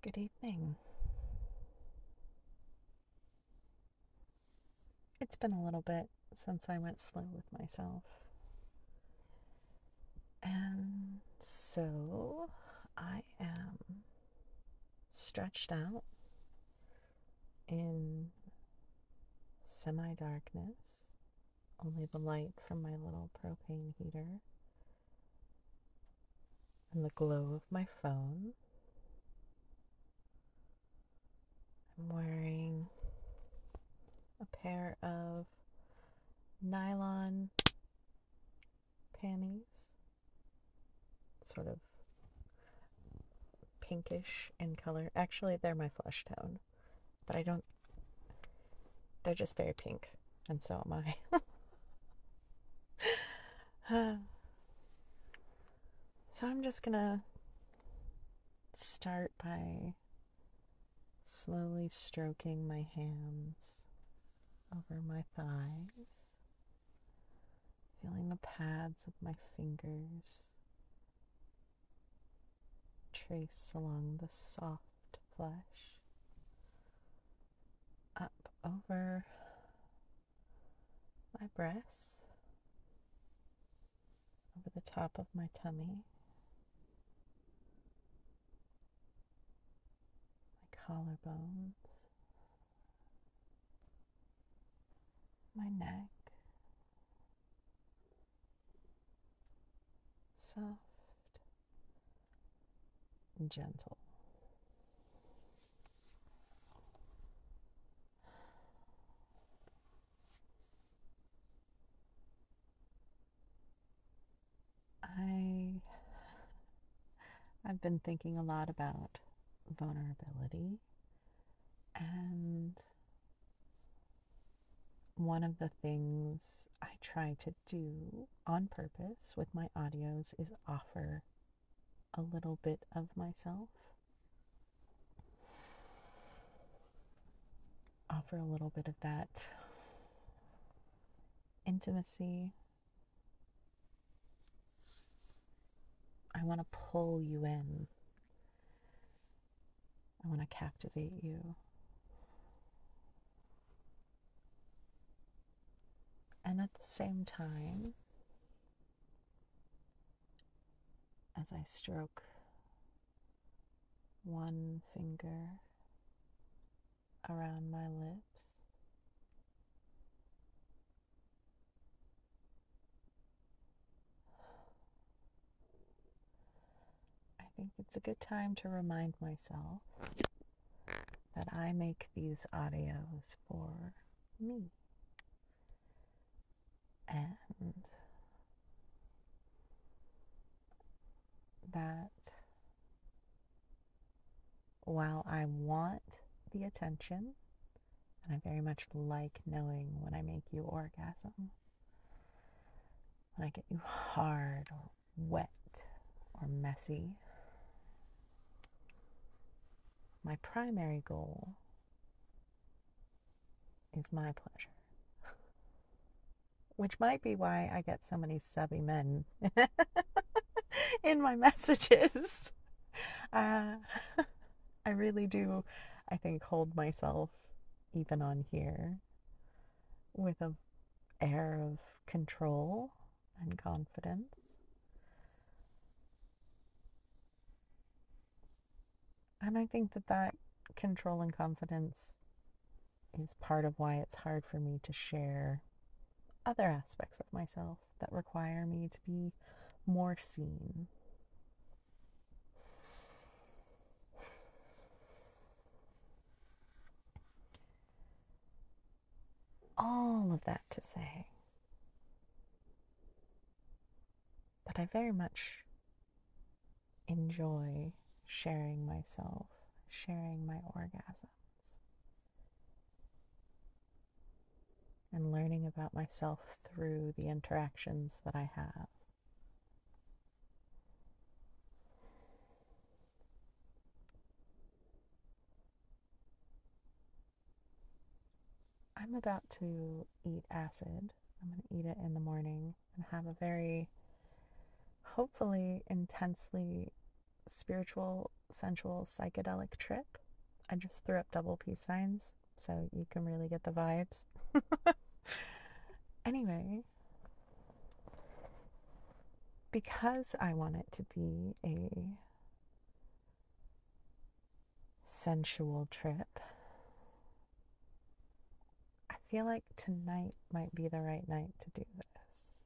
Good evening. It's been a little bit since I went slow with myself. And so I am stretched out in semi darkness, only the light from my little propane heater and the glow of my phone. I'm wearing a pair of nylon panties, sort of pinkish in color. Actually, they're my flesh tone, but they're just very pink, and so am I. So I'm just gonna start by slowly stroking my hands over my thighs, feeling the pads of my fingers trace along the soft flesh, up over my breasts, over the top of my tummy, my collarbones, my neck, soft and gentle. I I've been thinking a lot about vulnerability, and one of the things I try to do on purpose with my audios is offer a little bit of myself, offer a little bit of that intimacy. I want to pull you in, I want to captivate you. And at the same time, as I stroke one finger around my lips, I think it's a good time to remind myself that I make these audios for me. And that while I want the attention, and I very much like knowing when I make you orgasm, when I get you hard or wet or messy, my primary goal is my pleasure. Which might be why I get so many subby men in my messages. Uh, I really do, I think, hold myself, even on here, with an air of control and confidence. And I think that control and confidence is part of why it's hard for me to share other aspects of myself that require me to be more seen. All of that to say that I very much enjoy sharing myself, sharing my orgasms, and learning about myself through the interactions that I have. I'm about to eat acid. I'm going to eat it in the morning and have a very, hopefully, intensely spiritual, sensual, psychedelic trip. I just threw up double peace signs so you can really get the vibes. Anyway, because I want it to be a sensual trip, I feel like tonight might be the right night to do this.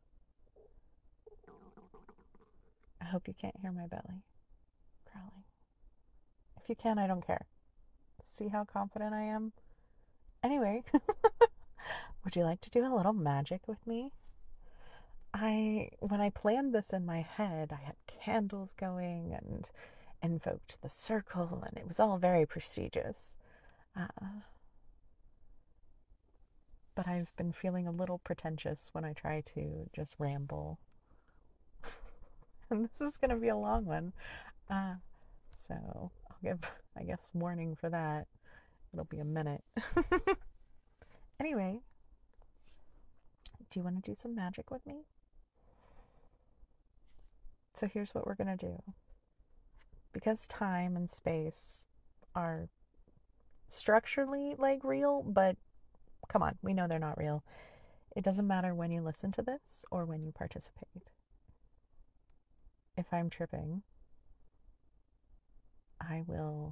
I hope you can't hear my belly growling. If you can, I don't care. See how confident I am? Anyway, would you like to do a little magic with me? When I planned this in my head, I had candles going and invoked the circle, and it was all very prestigious. But I've been feeling a little pretentious when I try to just ramble. And this is going to be a long one. So I'll give, I guess, warning for that. It'll be a minute. Anyway, do you want to do some magic with me? So here's what we're going to do. Because time and space are structurally like real, but come on, we know they're not real. It doesn't matter when you listen to this or when you participate. If I'm tripping, I will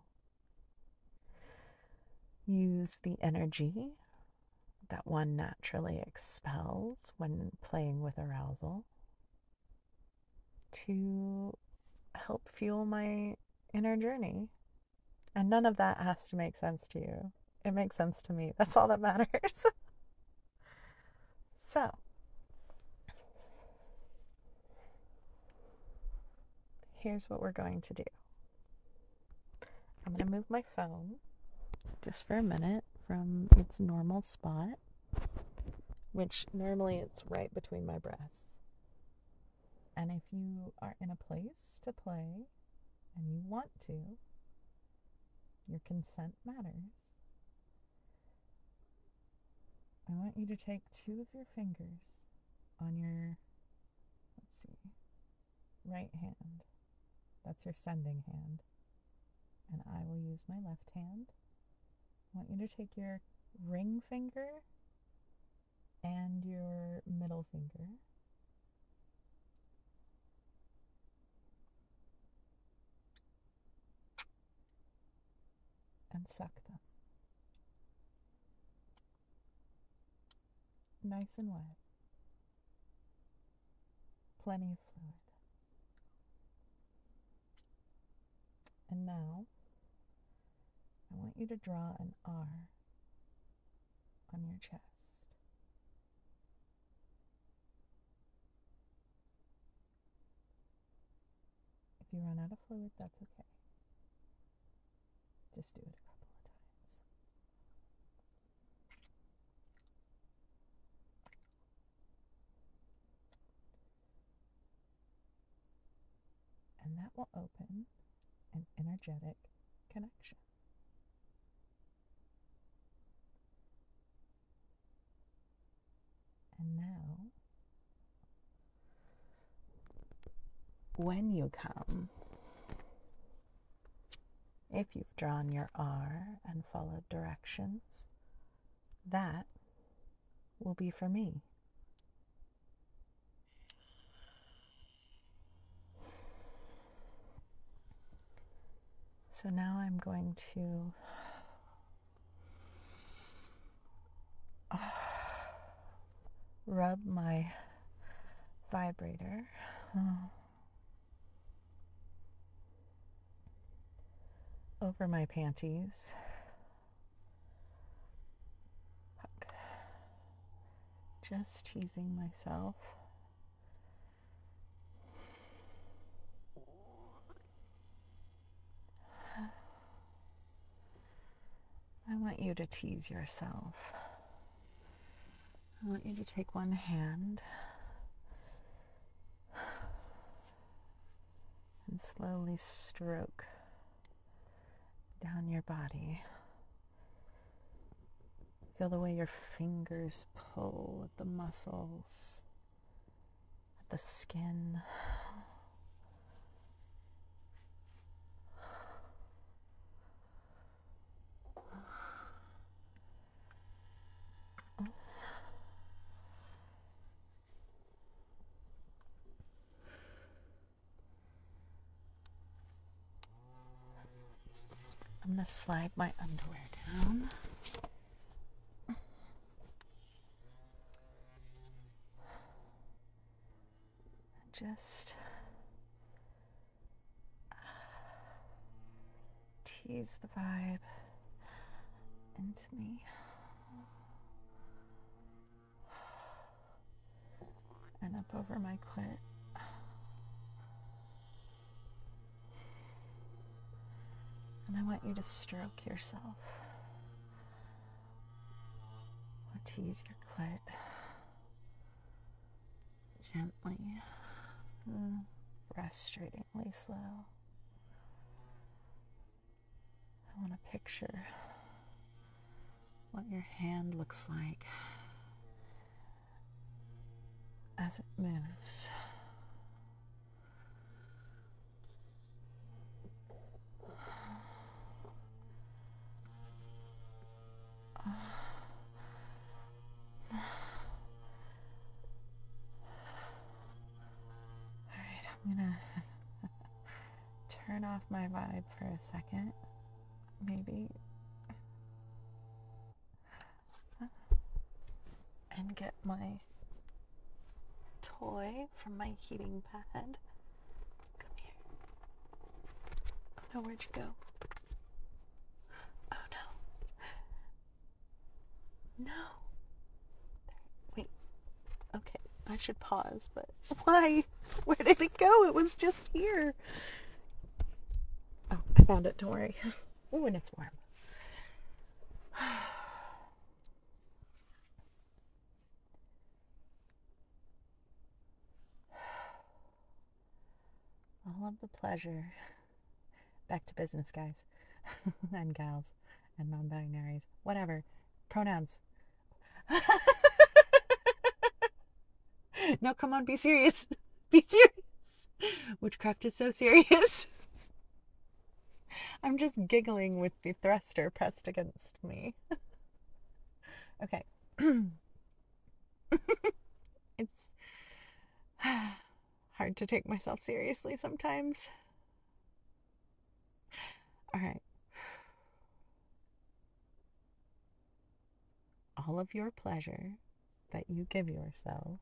use the energy that one naturally expels when playing with arousal to help fuel my inner journey. And none of that has to make sense to you. It makes sense to me. That's all that matters. So, here's what we're going to do. I'm going to move my phone just for a minute from its normal spot, which normally it's right between my breasts. And if you are in a place to play and you want to, your consent matters. I want you to take 2 of your fingers on your, let's see, right hand. That's your sending hand. And I will use my left hand. I want you to take your ring finger and your middle finger. And suck them. Nice and wet. Plenty of fluid. And now, I want you to draw an R on your chest. If you run out of fluid, that's okay. Just do it a couple of times. And that will open an energetic connection. And now, when you come, if you've drawn your R and followed directions, that will be for me. So now I'm going to rub my vibrator over my panties. Just teasing myself. I want you to tease yourself. I want you to take one hand and slowly stroke down your body. Feel the way your fingers pull at the muscles, at the skin. going to slide my underwear down. Just tease the vibe into me. And up over my clit. And I want you to stroke yourself. Or tease your clit. Gently. Frustratingly slow. I want to picture what your hand looks like as it moves. Alright, I'm gonna turn off my vibe for a second, maybe, and get my toy from my heating pad. Come here. Oh no, where'd you go? Oh no. No. Wait. Okay, I should pause, but why? Where did it go? It was just here. Oh, I found it, don't worry. Oh, and it's warm. All of the pleasure. Back to business, guys. And gals. And non-binaries. Whatever. Pronouns. No, come on, be serious. Be serious. Witchcraft is so serious. I'm just giggling with the thruster pressed against me. Okay. It's hard to take myself seriously sometimes. All right. All of your pleasure that you give yourself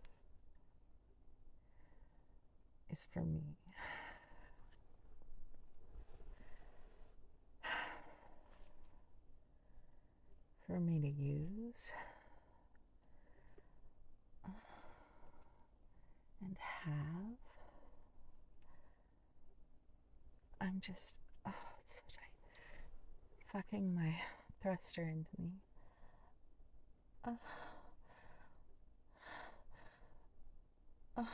is for me. For me to use and have. I'm just, oh, it's so tight. Fucking my thruster into me. Fuck.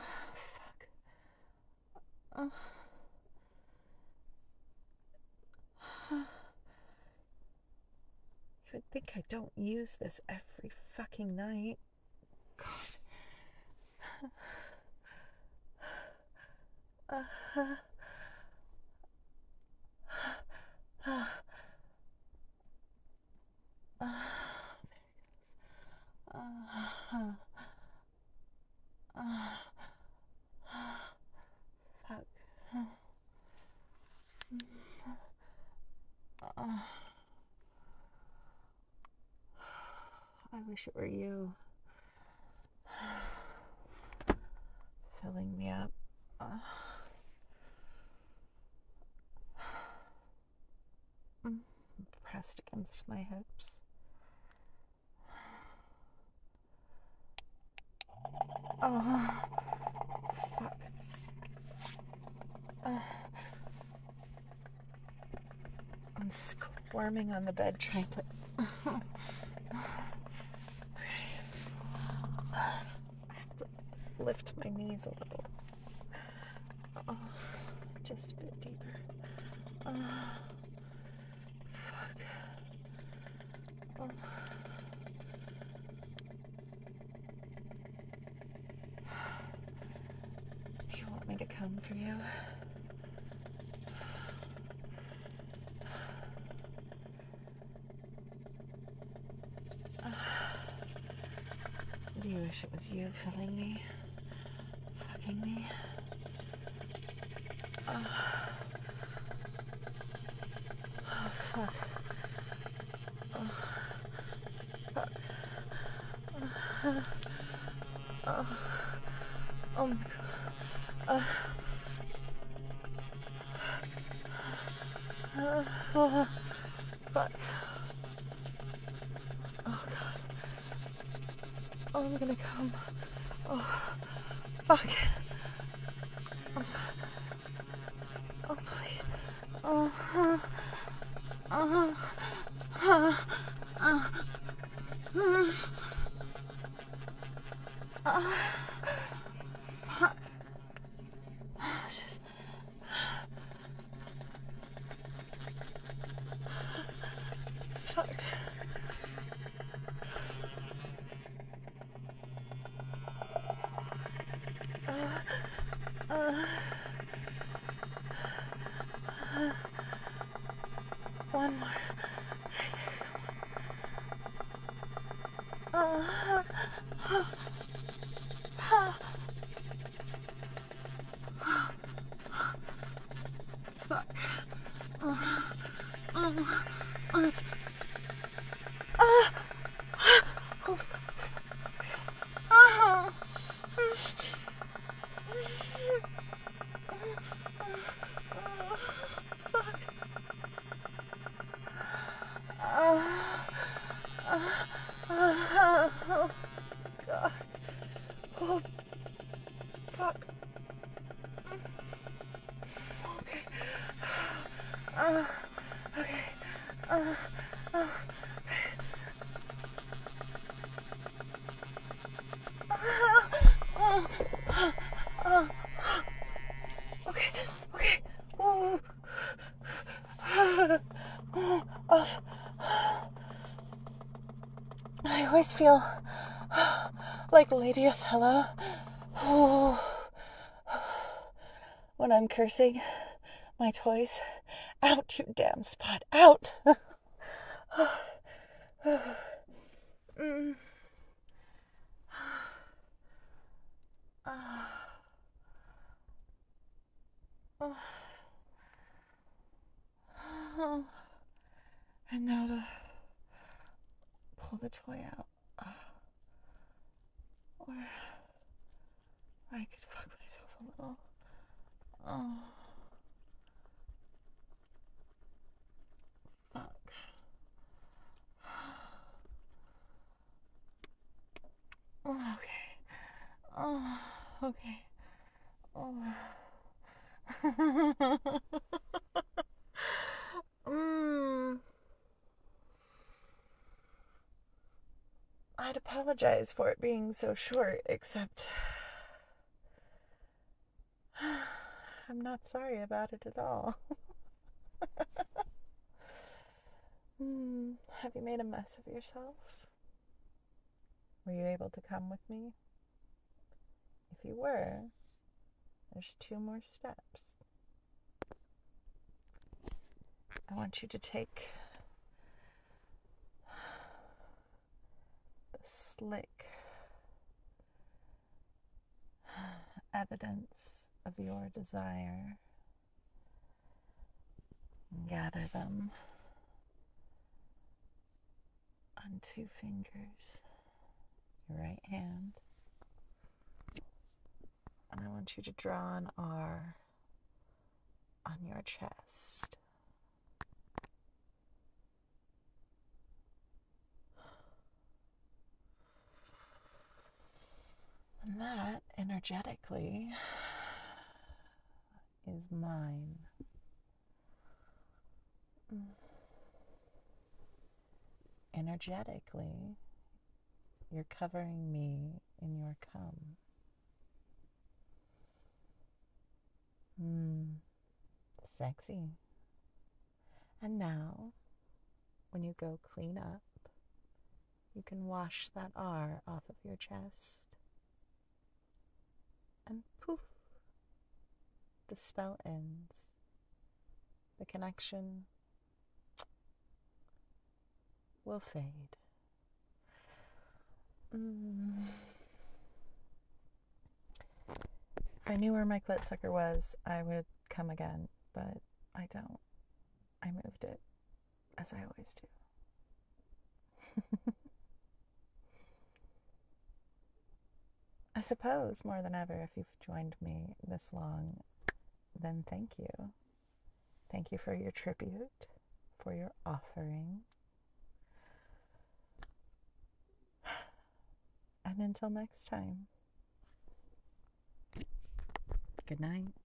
You would think I don't use this every fucking night. God. Fuck. I wish it were you. Filling me up. Pressed against my hips. Oh, fuck. I'm squirming on the bed trying to... I have to lift my knees a little. Oh, just a bit deeper. Fuck. Oh. Do you want me to come for you? Do you wish it was you filling me? Fucking me? Oh, fuck. Fuck. Oh my god. Fuck. Oh god. Oh, I'm gonna come. Oh, fuck. Oh, oh please. Oh, fuck. Just. Fuck. One more. Fuck. It's. Oh, fuck. Oh, God. Oh, fuck. Okay. Okay. Okay. Okay. Oh. Off. I always feel like Lady Othello when I'm cursing my toys. Out, you damn spot. Out. And now to pull the toy out. Or I could fuck myself a little. Oh. Fuck. Oh, okay. Oh, okay. Oh. I'd apologize for it being so short, except I'm not sorry about it at all. Have you made a mess of yourself? Were you able to come with me? If you were, there's 2 more steps. I want you to take the slick evidence of your desire and gather them on 2 fingers, your right hand, and I want you to draw an R on your chest. And that, energetically, is mine. Energetically, you're covering me in your cum. Sexy. And now, when you go clean up, you can wash that R off of your chest. And poof, the spell ends. The connection will fade. If I knew where my clit sucker was, I would come again, but I don't. I moved it. as I always do. I suppose more than ever, if you've joined me this long, then thank you. Thank you for your tribute, for your offering. And until next time, good night.